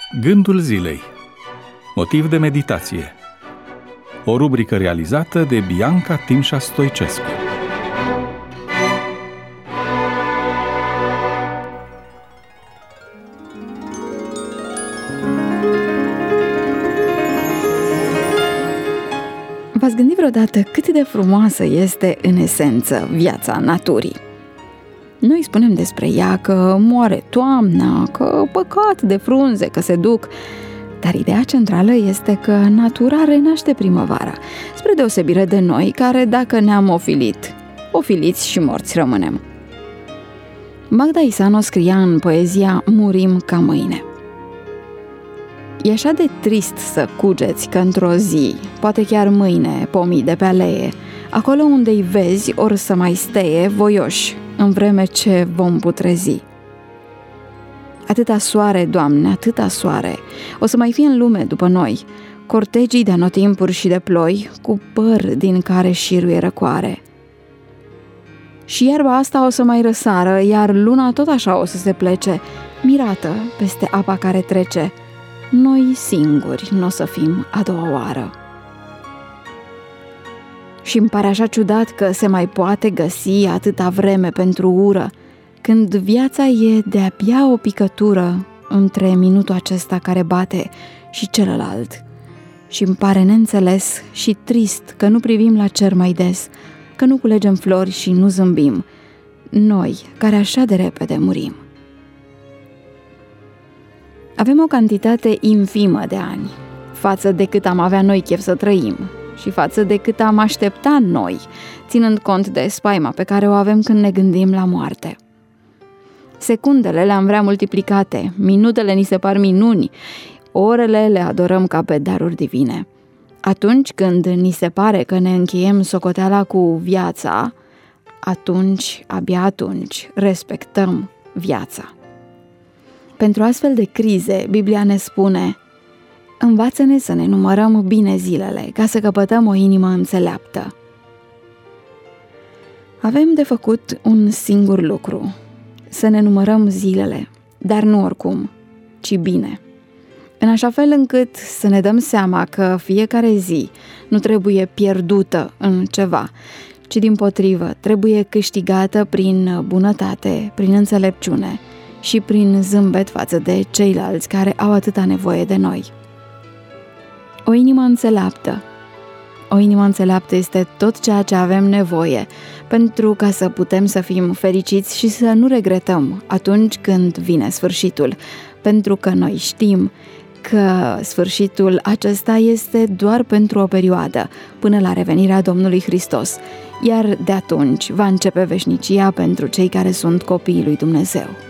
Gândul zilei. Motiv de meditație. O rubrică realizată de Bianca Timșa Stoicescu. V-ați gândit vreodată cât de frumoasă este în esență viața naturii? Noi spunem despre ea că moare toamna, că păcat de frunze, că se duc, dar ideea centrală este că natura renaște primăvara, spre deosebire de noi care, dacă ne-am ofilit, ofiliți și morți rămânem. Magda Isano scria în poezia Murim ca mâine. E așa de trist să cugeți că într-o zi, poate chiar mâine, pomii de pe alee, acolo unde-i vezi or să mai steie voioși, în vreme ce vom putrezi. Atâta soare, Doamne, atâta soare, o să mai fie în lume după noi, cortegii de anotimpuri și de ploi, cu păr din care șiruie răcoare. Și iarba asta o să mai răsară, iar luna tot așa o să se plece, mirată peste apa care trece. Noi singuri n-o să fim a doua oară. Și îmi pare așa ciudat că se mai poate găsi atâta vreme pentru ură, când viața e de-abia o picătură între minutul acesta care bate și celălalt. Și îmi pare neînțeles și trist că nu privim la cer mai des, că nu culegem flori și nu zâmbim, noi care așa de repede murim. Avem o cantitate infimă de ani, față de cât am avea noi chef să trăim și față de cât am aștepta noi, ținând cont de spaima pe care o avem când ne gândim la moarte. Secundele le-am vrea multiplicate, minutele ni se par minuni, orele le adorăm ca pe daruri divine. Atunci când ni se pare că ne încheiem socoteala cu viața, abia atunci, respectăm viața. Pentru astfel de crize, Biblia ne spune: învață-ne să ne numărăm bine zilele, ca să căpătăm o inimă înțeleaptă. Avem de făcut un singur lucru, să ne numărăm zilele, dar nu oricum, ci bine. În așa fel încât să ne dăm seama că fiecare zi nu trebuie pierdută în ceva, ci dimpotrivă trebuie câștigată prin bunătate, prin înțelepciune și prin zâmbet față de ceilalți care au atâta nevoie de noi. O inimă înțeleaptă. O inimă înțeleaptă este tot ceea ce avem nevoie pentru ca să putem să fim fericiți și să nu regretăm atunci când vine sfârșitul, pentru că noi știm că sfârșitul acesta este doar pentru o perioadă, până la revenirea Domnului Hristos, iar de atunci va începe veșnicia pentru cei care sunt copiii lui Dumnezeu.